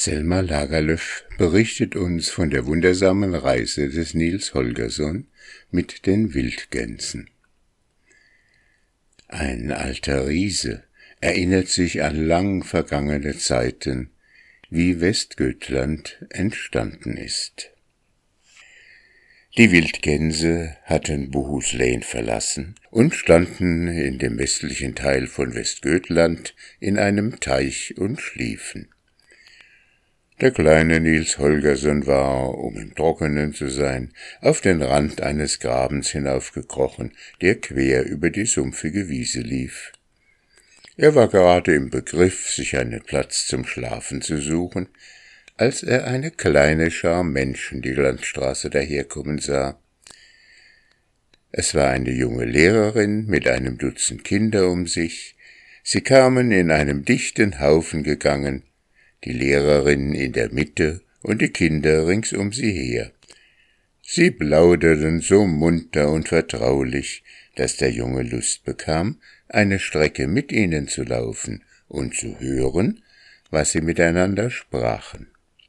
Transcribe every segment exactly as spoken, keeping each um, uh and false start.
Selma Lagerlöf berichtet uns von der wundersamen Reise des Niels Holgersson mit den Wildgänsen. Ein alter Riese erinnert sich an lang vergangene Zeiten, wie Westgötland entstanden ist. Die Wildgänse hatten Bohuslän verlassen und standen in dem westlichen Teil von Westgötland in einem Teich und schliefen. Der kleine Niels Holgersson war, um im Trockenen zu sein, auf den Rand eines Grabens hinaufgekrochen, der quer über die sumpfige Wiese lief. Er war gerade im Begriff, sich einen Platz zum Schlafen zu suchen, als er eine kleine Schar Menschen die Landstraße daherkommen sah. Es war eine junge Lehrerin mit einem Dutzend Kinder um sich. Sie kamen in einem dichten Haufen gegangen, die Lehrerin in der Mitte und die Kinder rings um sie her. Sie plauderten so munter und vertraulich, dass der Junge Lust bekam, eine Strecke mit ihnen zu laufen und zu hören, was sie miteinander sprachen.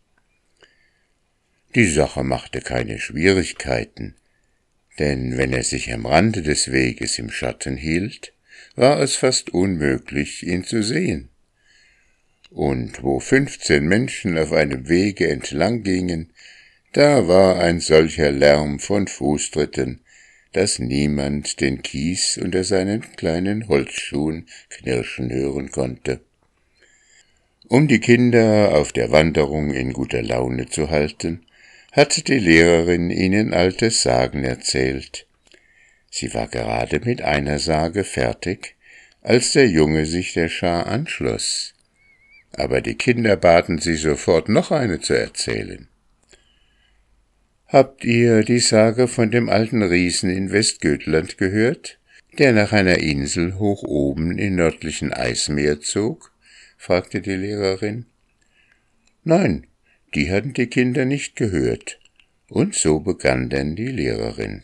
Die Sache machte keine Schwierigkeiten, denn wenn er sich am Rande des Weges im Schatten hielt, war es fast unmöglich, ihn zu sehen. Und wo fünfzehn Menschen auf einem Wege entlang gingen, da war ein solcher Lärm von Fußtritten, dass niemand den Kies unter seinen kleinen Holzschuhen knirschen hören konnte. Um die Kinder auf der Wanderung in guter Laune zu halten, hatte die Lehrerin ihnen alte Sagen erzählt. Sie war gerade mit einer Sage fertig, als der Junge sich der Schar anschloss. Aber die Kinder baten sie sofort, noch eine zu erzählen. »Habt ihr die Sage von dem alten Riesen in Westgötland gehört, der nach einer Insel hoch oben im nördlichen Eismeer zog?« fragte die Lehrerin. Nein, die hatten die Kinder nicht gehört, und so begann denn die Lehrerin.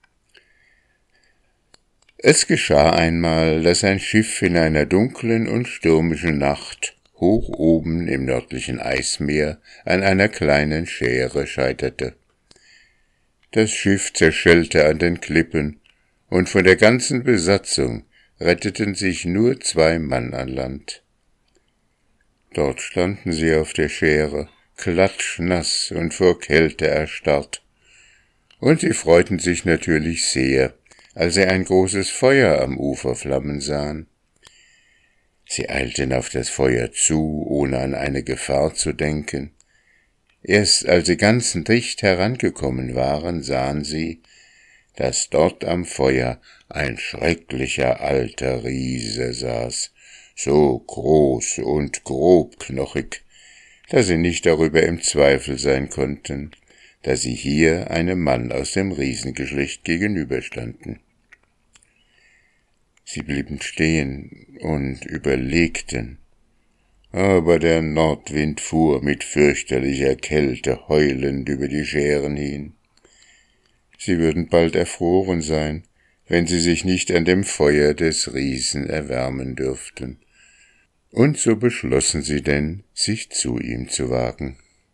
Es geschah einmal, dass ein Schiff in einer dunklen und stürmischen Nacht hoch oben im nördlichen Eismeer an einer kleinen Schäre scheiterte. Das Schiff zerschellte an den Klippen, und von der ganzen Besatzung retteten sich nur zwei Mann an Land. Dort standen sie auf der Schäre, klatschnass und vor Kälte erstarrt. Und sie freuten sich natürlich sehr, als sie ein großes Feuer am Ufer flammen sahen. Sie eilten auf das Feuer zu, ohne an eine Gefahr zu denken. Erst als sie ganz dicht herangekommen waren, sahen sie, dass dort am Feuer ein schrecklicher alter Riese saß, so groß und grobknochig, dass sie nicht darüber im Zweifel sein konnten, dass sie hier einem Mann aus dem Riesengeschlecht gegenüberstanden. Sie blieben stehen und überlegten, aber der Nordwind fuhr mit fürchterlicher Kälte heulend über die Schären hin. Sie würden bald erfroren sein, wenn sie sich nicht an dem Feuer des Riesen erwärmen dürften. Und so beschlossen sie denn, sich zu ihm zu wagen.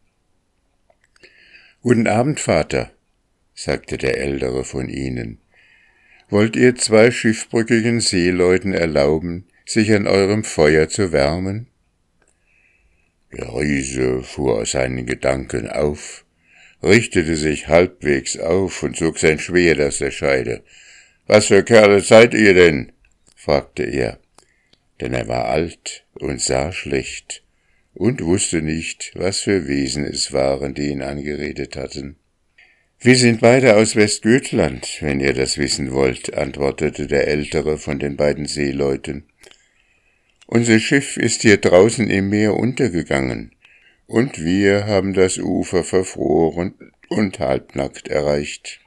»Guten Abend, Vater«, sagte der ältere von ihnen. »Wollt ihr zwei schiffbrüchigen Seeleuten erlauben, sich an eurem Feuer zu wärmen?« Der Riese fuhr aus seinen Gedanken auf, richtete sich halbwegs auf und zog sein Schwert aus der Scheide. »Was für Kerle seid ihr denn?« fragte er, denn er war alt und sah schlecht und wusste nicht, was für Wesen es waren, die ihn angeredet hatten. »Wir sind beide aus Westgötland, wenn ihr das wissen wollt«, antwortete der ältere von den beiden Seeleuten. »Unser Schiff ist hier draußen im Meer untergegangen, und wir haben das Ufer verfroren und halbnackt erreicht.«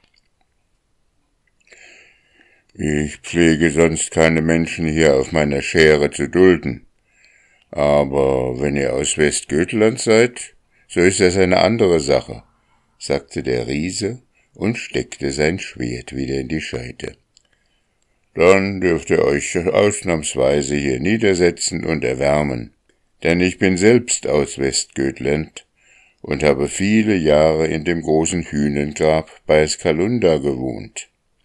»Ich pflege sonst keine Menschen hier auf meiner Schäre zu dulden, aber wenn ihr aus Westgötland seid, so ist das eine andere Sache«, sagte der Riese und steckte sein Schwert wieder in die Scheide. »Dann dürft ihr euch ausnahmsweise hier niedersetzen und erwärmen. denn ich bin selbst aus Westgötland und habe viele Jahre in dem großen Hünengrab bei Skalunda gewohnt.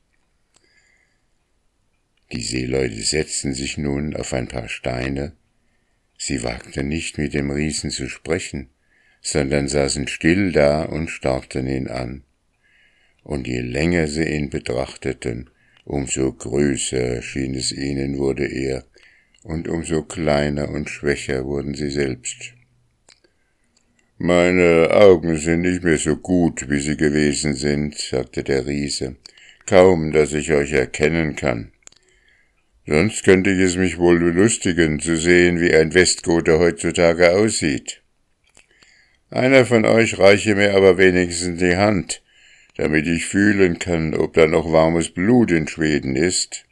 Die Seeleute setzten sich nun auf ein paar Steine. Sie wagten nicht, mit dem Riesen zu sprechen, sondern saßen still da und starrten ihn an. Und je länger sie ihn betrachteten, umso größer schien es ihnen wurde er, und umso kleiner und schwächer wurden sie selbst. »Meine Augen sind nicht mehr so gut, wie sie gewesen sind«, sagte der Riese, »kaum, dass ich euch erkennen kann. Sonst könnte ich es mich wohl belustigen, zu sehen, wie ein Westgote heutzutage aussieht. Einer von euch reiche mir aber wenigstens die Hand, damit ich fühlen kann, ob da noch warmes Blut in Schweden ist.«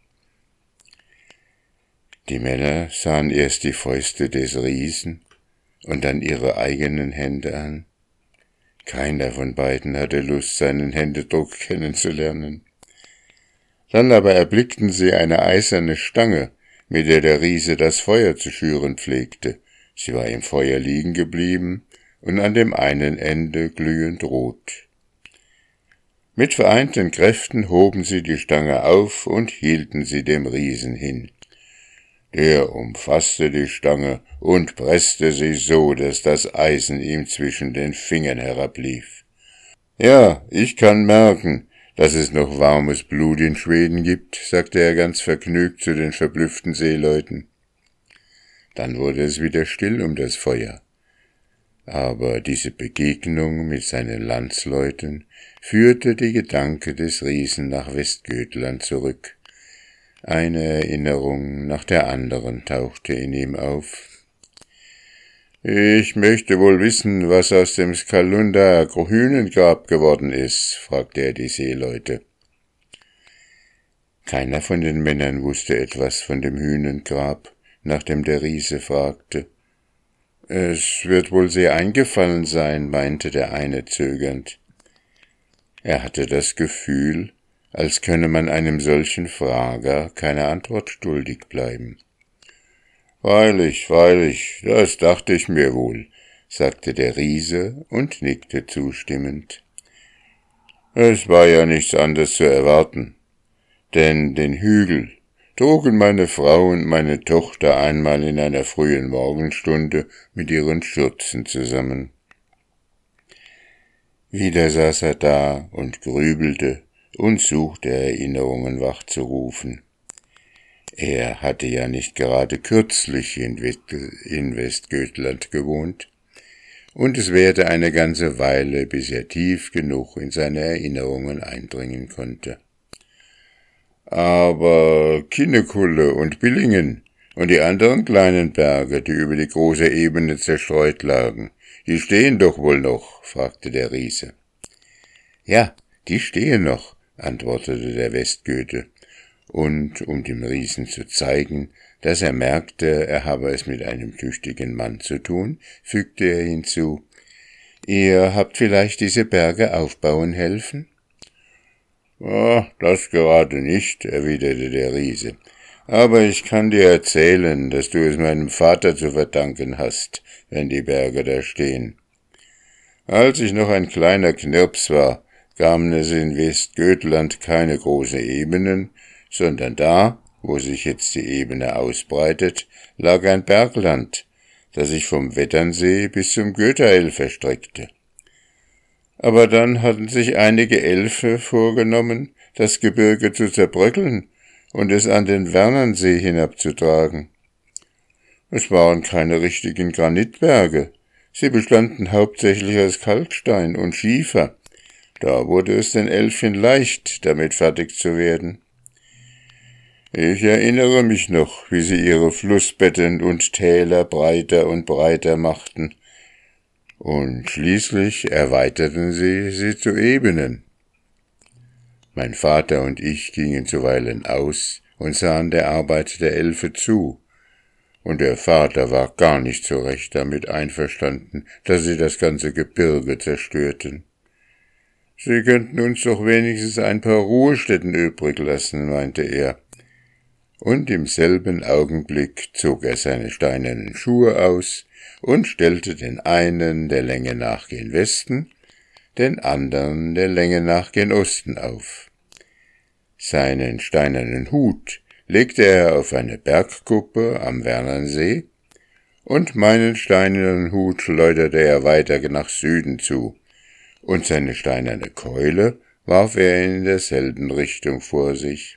Die Männer sahen erst die Fäuste des Riesen und dann ihre eigenen Hände an. Keiner von beiden hatte Lust, seinen Händedruck kennenzulernen. Dann aber erblickten sie eine eiserne Stange, mit der der Riese das Feuer zu schüren pflegte. Sie war im Feuer liegen geblieben und an dem einen Ende glühend rot. Mit vereinten Kräften hoben sie die Stange auf und hielten sie dem Riesen hin. Der umfasste die Stange und presste sie so, dass das Eisen ihm zwischen den Fingern herablief. »Ja, ich kann merken, dass es noch warmes Blut in Schweden gibt«, sagte er ganz vergnügt zu den verblüfften Seeleuten. Dann wurde es wieder still um das Feuer. Aber diese Begegnung mit seinen Landsleuten führte die Gedanken des Riesen nach Westgötland zurück. Eine Erinnerung nach der anderen tauchte in ihm auf. »Ich möchte wohl wissen, was aus dem Skalunda Hünengrab geworden ist«, fragte er die Seeleute. Keiner von den Männern wusste etwas von dem Hünengrab, nachdem der Riese fragte. »Es wird wohl sehr eingefallen sein«, meinte der eine zögernd. Er hatte das Gefühl, als könne man einem solchen Frager keine Antwort schuldig bleiben. »Freilich, freilich, das dachte ich mir wohl«, sagte der Riese und nickte zustimmend. »Es war ja nichts anderes zu erwarten, denn den Hügel trugen meine Frau und meine Tochter einmal in einer frühen Morgenstunde mit ihren Schürzen zusammen.« Wieder saß er da und grübelte und suchte Erinnerungen wachzurufen. Er hatte ja nicht gerade kürzlich in, West- in Westgötland gewohnt, und es währte eine ganze Weile, bis er tief genug in seine Erinnerungen eindringen konnte. »Aber Kinnekulle und Billingen und die anderen kleinen Berge, die über die große Ebene zerstreut lagen, die stehen doch wohl noch?« fragte der Riese. »Ja, die stehen noch«, antwortete der Westgote. Und um dem Riesen zu zeigen, dass er merkte, er habe es mit einem tüchtigen Mann zu tun, fügte er hinzu, »Ihr habt vielleicht diese Berge aufbauen helfen?« »Ah, das gerade nicht«, erwiderte der Riese, »aber ich kann dir erzählen, dass du es meinem Vater zu verdanken hast, wenn die Berge da stehen. Als ich noch ein kleiner Knirps war, gaben es in Westgötland keine großen Ebenen, sondern da, wo sich jetzt die Ebene ausbreitet, lag ein Bergland, das sich vom Wetternsee bis zum Götaelf erstreckte. Aber dann hatten sich einige Elfe vorgenommen, das Gebirge zu zerbröckeln und es an den Vernernsee hinabzutragen. Es waren keine richtigen Granitberge, sie bestanden hauptsächlich aus Kalkstein und Schiefer. Da wurde es den Elfchen leicht, damit fertig zu werden. Ich erinnere mich noch, wie sie ihre Flussbetten und Täler breiter und breiter machten, und schließlich erweiterten sie sie zu Ebenen. Mein Vater und ich gingen zuweilen aus und sahen der Arbeit der Elfe zu, und der Vater war gar nicht so recht damit einverstanden, dass sie das ganze Gebirge zerstörten. »Sie könnten uns doch wenigstens ein paar Ruhestätten übrig lassen«, meinte er. Und im selben Augenblick zog er seine steinernen Schuhe aus und stellte den einen der Länge nach gen Westen, den anderen der Länge nach gen Osten auf. Seinen steinernen Hut legte er auf eine Bergkuppe am Wernernsee, und meinen steinernen Hut schleuderte er weiter nach Süden zu, und seine steinerne Keule warf er in derselben Richtung vor sich.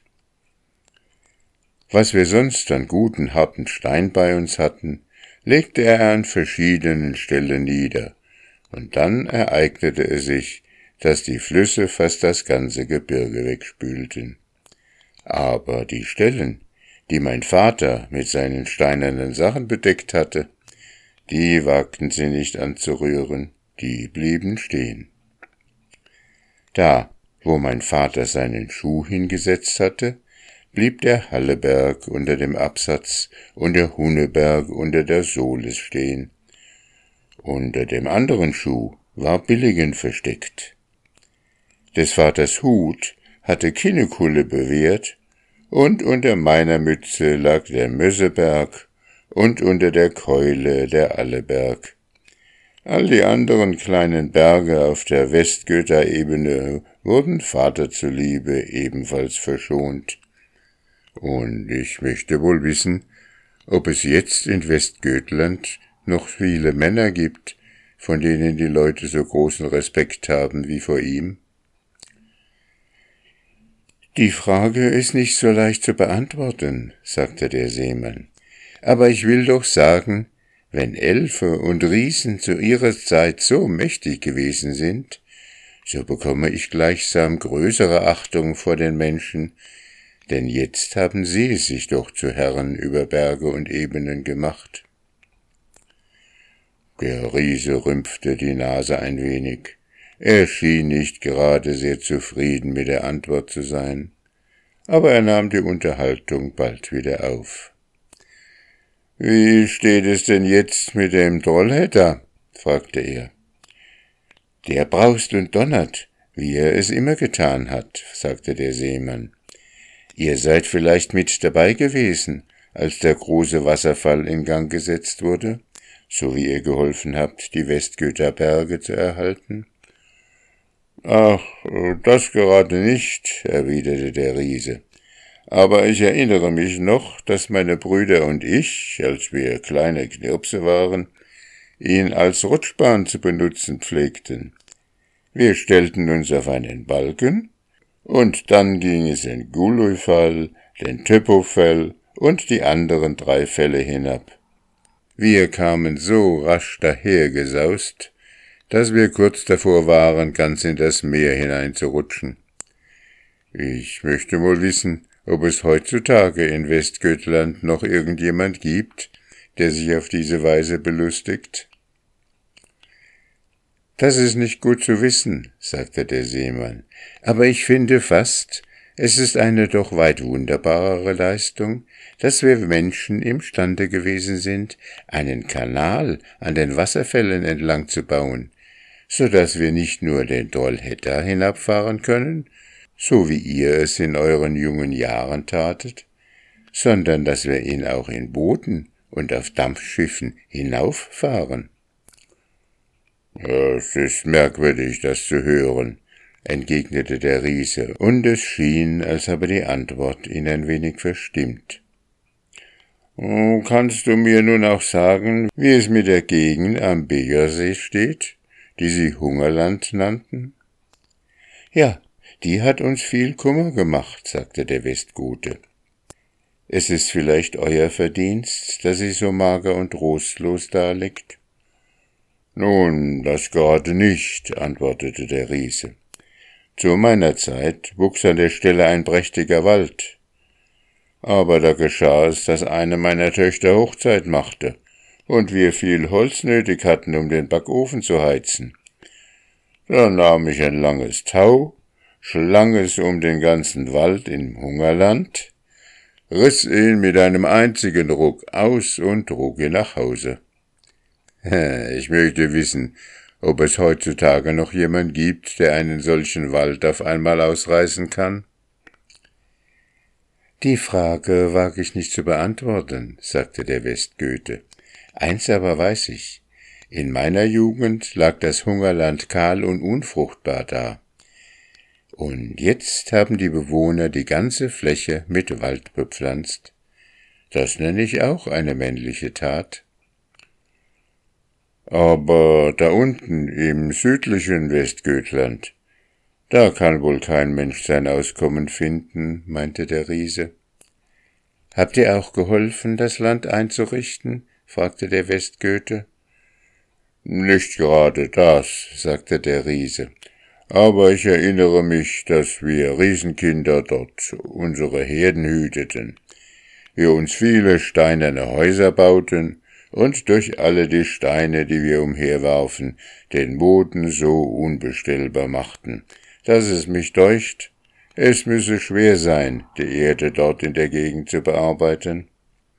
Was wir sonst an guten, harten Stein bei uns hatten, legte er an verschiedenen Stellen nieder, und dann ereignete es sich, dass die Flüsse fast das ganze Gebirge wegspülten. Aber die Stellen, die mein Vater mit seinen steinernen Sachen bedeckt hatte, die wagten sie nicht anzurühren, die blieben stehen. Da, wo mein Vater seinen Schuh hingesetzt hatte, blieb der Halleberg unter dem Absatz und der Hunneberg unter der Sohle stehen. Unter dem anderen Schuh war Billigen versteckt. Des Vaters Hut hatte Kinnekulle bewehrt, und unter meiner Mütze lag der Mösseberg und unter der Keule der Alleberg. All die anderen kleinen Berge auf der Westgöta-Ebene wurden Vater zuliebe ebenfalls verschont. Und ich möchte wohl wissen, ob es jetzt in Westgötland noch viele Männer gibt, von denen die Leute so großen Respekt haben wie vor ihm. »Die Frage ist nicht so leicht zu beantworten«, sagte der Seemann, »aber ich will doch sagen, wenn Elfe und Riesen zu ihrer Zeit so mächtig gewesen sind, so bekomme ich gleichsam größere Achtung vor den Menschen, denn jetzt haben sie es sich doch zu Herren über Berge und Ebenen gemacht.« Der Riese rümpfte die Nase ein wenig. Er schien nicht gerade sehr zufrieden mit der Antwort zu sein, aber er nahm die Unterhaltung bald wieder auf. »Wie steht es denn jetzt mit dem Trollhätter?« fragte er. »Der braust und donnert, wie er es immer getan hat«, sagte der Seemann. »Ihr seid vielleicht mit dabei gewesen, als der große Wasserfall in Gang gesetzt wurde, so wie ihr geholfen habt, die Westgöta-Berge zu erhalten?« »Ach, das gerade nicht«, erwiderte der Riese. »Aber ich erinnere mich noch, dass meine Brüder und ich, als wir kleine Knirpse waren, ihn als Rutschbahn zu benutzen pflegten. Wir stellten uns auf einen Balken, und dann ging es den Guluyfall, den Töpofell und die anderen drei Fälle hinab. Wir kamen so rasch dahergesaust, dass wir kurz davor waren, ganz in das Meer hineinzurutschen. Ich möchte wohl wissen, ob es heutzutage in Westgötland noch irgendjemand gibt, der sich auf diese Weise belustigt.« »Das ist nicht gut zu wissen«, sagte der Seemann, »aber ich finde fast, es ist eine doch weit wunderbarere Leistung, dass wir Menschen imstande gewesen sind, einen Kanal an den Wasserfällen entlang zu bauen, so dass wir nicht nur den Trollhätter hinabfahren können, so wie ihr es in euren jungen Jahren tatet, sondern dass wir ihn auch in Booten und auf Dampfschiffen hinauffahren.« »Es ist merkwürdig, das zu hören«, entgegnete der Riese, und es schien, als habe die Antwort ihn ein wenig verstimmt. »Kannst du mir nun auch sagen, wie es mit der Gegend am Begersee steht, die sie Hungerland nannten?« »Ja, die hat uns viel Kummer gemacht«, sagte der Westgote. »Es ist vielleicht euer Verdienst, dass sie so mager und trostlos daliegt?« »Nun, das gerade nicht«, antwortete der Riese. »Zu meiner Zeit wuchs an der Stelle ein prächtiger Wald. Aber da geschah es, dass eine meiner Töchter Hochzeit machte und wir viel Holz nötig hatten, um den Backofen zu heizen. Da nahm ich ein langes Tau, schlang es um den ganzen Wald im Hungerland, riss ihn mit einem einzigen Ruck aus und trug ihn nach Hause. Ich möchte wissen, ob es heutzutage noch jemand gibt, der einen solchen Wald auf einmal ausreißen kann.« »Die Frage wage ich nicht zu beantworten«, sagte der Westgote, Eins aber weiß ich, in meiner Jugend lag das Hungerland kahl und unfruchtbar da. Und jetzt haben die Bewohner die ganze Fläche mit Wald bepflanzt. Das nenne ich auch eine männliche Tat. Aber da unten im südlichen Westgötland, da kann wohl kein Mensch sein Auskommen finden, meinte der Riese. Habt ihr auch geholfen, das Land einzurichten? Fragte der Westgöte. Nicht gerade das, sagte der Riese, aber ich erinnere mich, dass wir Riesenkinder dort unsere Herden hüteten, wir uns viele steinerne Häuser bauten und durch alle die Steine, die wir umherwarfen, den Boden so unbestellbar machten, dass es mich deucht, es müsse schwer sein, die Erde dort in der Gegend zu bearbeiten.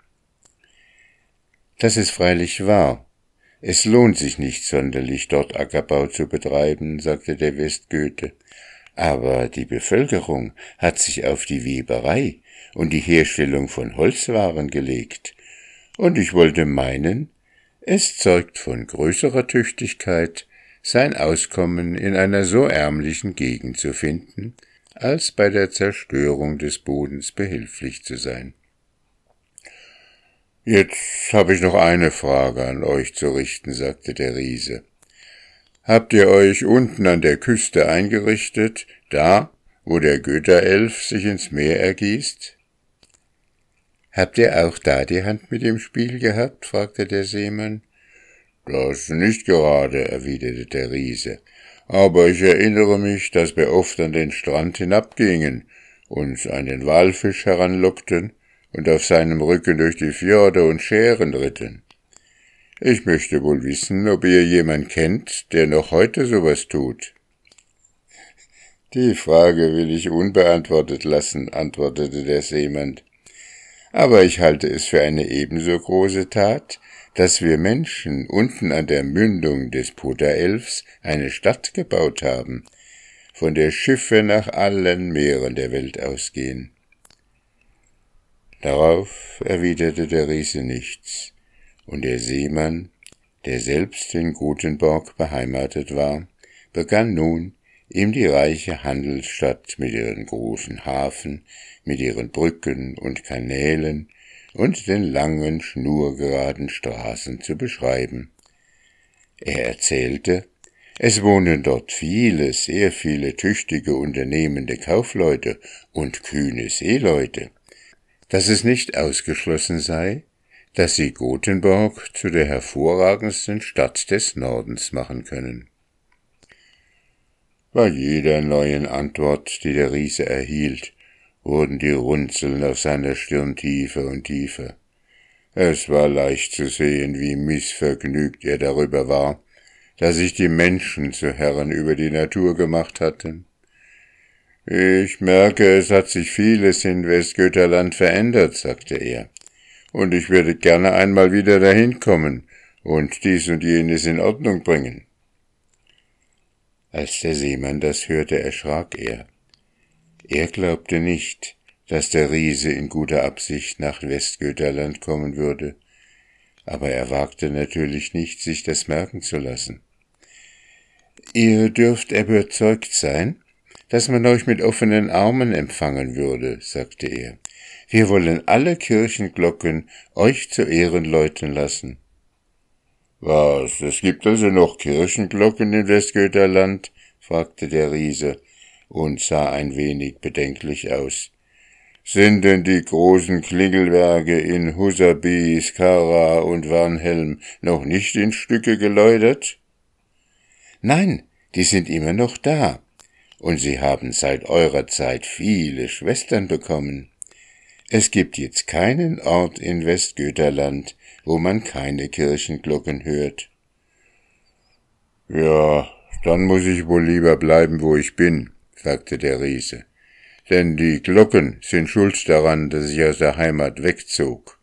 Das ist freilich wahr. Es lohnt sich nicht sonderlich, dort Ackerbau zu betreiben, sagte der Westgöte. Aber die Bevölkerung hat sich auf die Weberei und die Herstellung von Holzwaren gelegt. Und ich wollte meinen, es zeugt von größerer Tüchtigkeit, sein Auskommen in einer so ärmlichen Gegend zu finden, als bei der Zerstörung des Bodens behilflich zu sein. Jetzt habe ich noch eine Frage an euch zu richten, sagte der Riese. Habt ihr euch unten an der Küste eingerichtet, da, wo der Götterelf sich ins Meer ergießt? Habt ihr auch da die Hand mit im Spiel gehabt? Fragte der Seemann. Das nicht gerade, erwiderte der Riese, aber ich erinnere mich, dass wir oft an den Strand hinabgingen, uns einen Walfisch heranlockten und auf seinem Rücken durch die Fjorde und Schären ritten. Ich möchte wohl wissen, ob ihr jemand kennt, der noch heute sowas tut. Die Frage will ich unbeantwortet lassen, antwortete der Seemann. Aber ich halte es für eine ebenso große Tat, dass wir Menschen unten an der Mündung des Poderelfs eine Stadt gebaut haben, von der Schiffe nach allen Meeren der Welt ausgehen. Darauf erwiderte der Riese nichts, und der Seemann, der selbst in Gothenburg beheimatet war, begann nun, ihm die reiche Handelsstadt mit ihren großen Hafen, mit ihren Brücken und Kanälen und den langen, schnurgeraden Straßen zu beschreiben. Er erzählte, es wohnen dort viele, sehr viele tüchtige, unternehmende Kaufleute und kühne Seeleute, dass es nicht ausgeschlossen sei, dass sie Gothenburg zu der hervorragendsten Stadt des Nordens machen können. Bei jeder neuen Antwort, die der Riese erhielt, wurden die Runzeln auf seiner Stirn tiefer und tiefer. Es war leicht zu sehen, wie missvergnügt er darüber war, dass sich die Menschen zu Herren über die Natur gemacht hatten. »Ich merke, es hat sich vieles in Westgötterland verändert«, sagte er, »und ich würde gerne einmal wieder dahin kommen und dies und jenes in Ordnung bringen.« Als der Seemann das hörte, erschrak er. Er glaubte nicht, dass der Riese in guter Absicht nach Westgötterland kommen würde, aber er wagte natürlich nicht, sich das merken zu lassen. »Ihr dürft überzeugt sein, dass man euch mit offenen Armen empfangen würde«, sagte er. »Wir wollen alle Kirchenglocken euch zu Ehren läuten lassen.« »Was, es gibt also noch Kirchenglocken in Westgötterland?« fragte der Riese und sah ein wenig bedenklich aus. »Sind denn die großen Klingelwerke in Husaby, Skara und Varnhelm noch nicht in Stücke geläutert?« »Nein, die sind immer noch da, und sie haben seit eurer Zeit viele Schwestern bekommen. Es gibt jetzt keinen Ort in Westgötterland, wo man keine Kirchenglocken hört.« »Ja, dann muss ich wohl lieber bleiben, wo ich bin«, sagte der Riese, »denn die Glocken sind schuld daran, dass ich aus der Heimat wegzog.«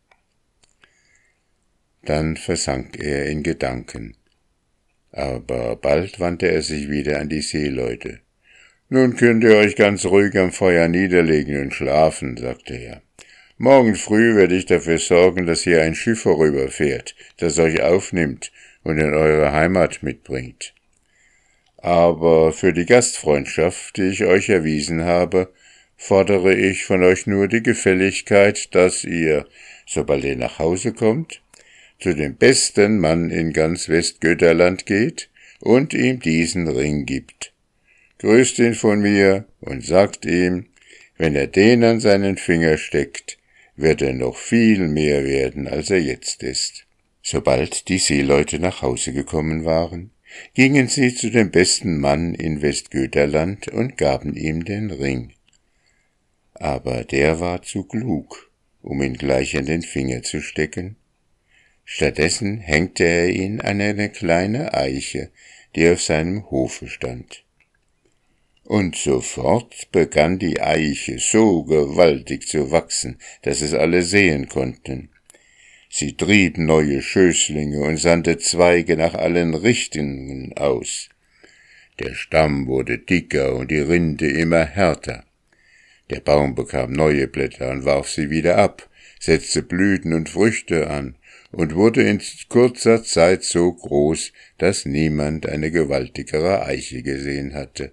Dann versank er in Gedanken. Aber bald wandte er sich wieder an die Seeleute. »Nun könnt ihr euch ganz ruhig am Feuer niederlegen und schlafen«, sagte er. Morgen früh werde ich dafür sorgen, dass hier ein Schiff vorüberfährt, das euch aufnimmt und in eure Heimat mitbringt. Aber für die Gastfreundschaft, die ich euch erwiesen habe, fordere ich von euch nur die Gefälligkeit, dass ihr, sobald ihr nach Hause kommt, zu dem besten Mann in ganz Westgötaland geht und ihm diesen Ring gibt. Grüßt ihn von mir und sagt ihm, wenn er den an seinen Finger steckt, wird er noch viel mehr werden, als er jetzt ist. Sobald die Seeleute nach Hause gekommen waren, gingen sie zu dem besten Mann in Westgötaland und gaben ihm den Ring. Aber der war zu klug, um ihn gleich an den Finger zu stecken. Stattdessen hängte er ihn an eine kleine Eiche, die auf seinem Hofe stand. Und sofort begann die Eiche so gewaltig zu wachsen, dass es alle sehen konnten. Sie trieb neue Schößlinge und sandte Zweige nach allen Richtungen aus. Der Stamm wurde dicker und die Rinde immer härter. Der Baum bekam neue Blätter und warf sie wieder ab, setzte Blüten und Früchte an und wurde in kurzer Zeit so groß, dass niemand eine gewaltigere Eiche gesehen hatte.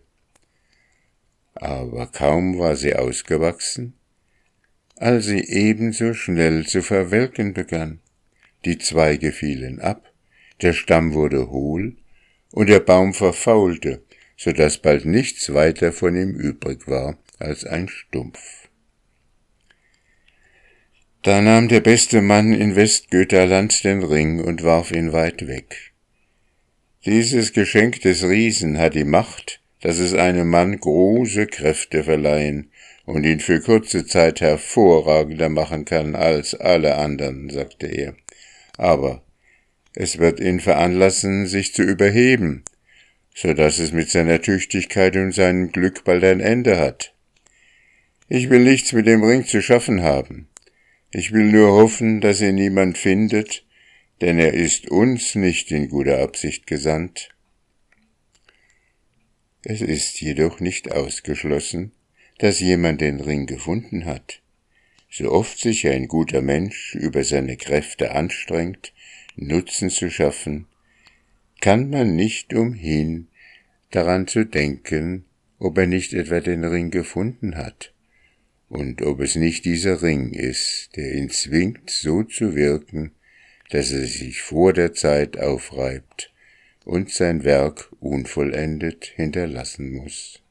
Aber kaum war sie ausgewachsen, als sie ebenso schnell zu verwelken begann. Die Zweige fielen ab, der Stamm wurde hohl und der Baum verfaulte, so dass bald nichts weiter von ihm übrig war als ein Stumpf. Da nahm der beste Mann in Westgötaland den Ring und warf ihn weit weg. Dieses Geschenk des Riesen hat die Macht, dass es einem Mann große Kräfte verleihen und ihn für kurze Zeit hervorragender machen kann als alle anderen, sagte er. Aber es wird ihn veranlassen, sich zu überheben, so dass es mit seiner Tüchtigkeit und seinem Glück bald ein Ende hat. Ich will nichts mit dem Ring zu schaffen haben. Ich will nur hoffen, dass ihn niemand findet, denn er ist uns nicht in guter Absicht gesandt. Es ist jedoch nicht ausgeschlossen, dass jemand den Ring gefunden hat. So oft sich ein guter Mensch über seine Kräfte anstrengt, Nutzen zu schaffen, kann man nicht umhin, daran zu denken, ob er nicht etwa den Ring gefunden hat und ob es nicht dieser Ring ist, der ihn zwingt, so zu wirken, dass er sich vor der Zeit aufreibt und sein Werk unvollendet hinterlassen muss.